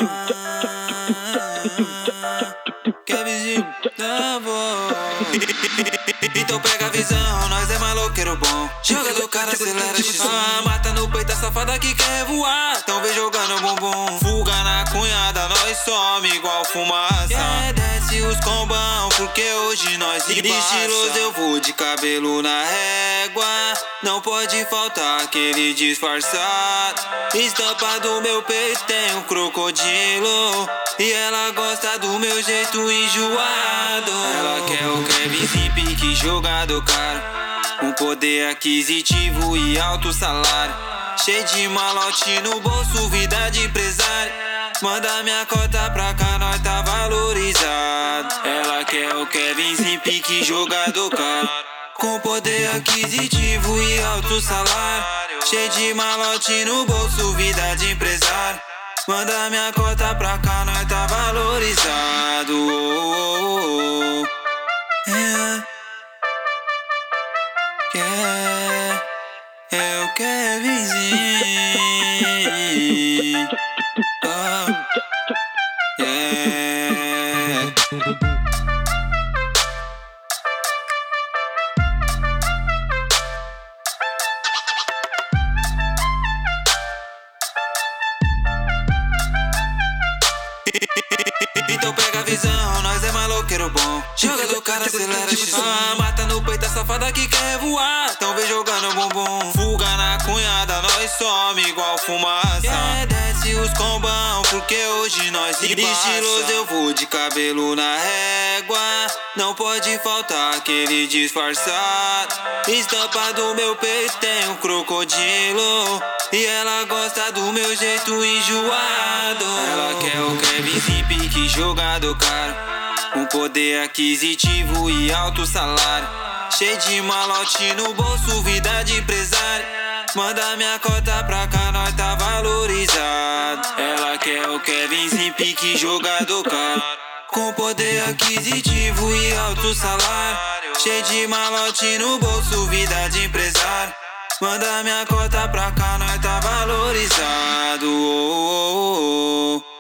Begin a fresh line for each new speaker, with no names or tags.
Kevinzinho da voz. Então pega a visão, nós é maloqueiro bom. Jogador, cara, acelera X1. Mata no peito a safada que quer voar. Então vem jogando bumbum. Fuga na cunhada, nós some igual fumaça. Desce os combão, porque hoje nós se passa. Estiloso eu vou de cabelo na régua. Não pode faltar aquele disfarçado. Estampa do meu peito tem um crocodilo. E ela gosta do meu jeito enjoado. Ela quer o Kevinzinho, pique jogador caro, com poder aquisitivo e alto salário. Cheio de malote no bolso, vida de empresário. Manda minha cota pra cá, nós tá valorizado. Ela quer o Kevinzinho, pique jogador caro, com poder aquisitivo e alto salário. Cheio de malote no bolso, vida de empresário. Manda minha cota pra cá, nós tá valorizado. É o Kevinzinho. Então pega a visão, nós é maloqueiro bom. Jogador, cara, acelera X1. Mata no peito a safada que quer voar. Então vem jogando bumbum. Fuga na cunhada, nós some igual fumaça. Desce os combão, porque hoje nós se passa. Estiloso eu vou de cabelo na régua. Não pode faltar aquele disfarçado. Estampa do meu peito tem um crocodilo. E ela gosta do meu jeito enjoado. Ela quer o Kevinzinho, pique jogador caro, com poder aquisitivo e alto salário. Cheio de malote no bolso, vida de empresário. Manda minha cota pra cá, nós tá valorizado. Ela quer o Kevinzinho, pique jogador caro, com poder aquisitivo e alto salário. Cheio de malote no bolso, vida de empresário. Manda minha cota pra cá, nós tá valorizado.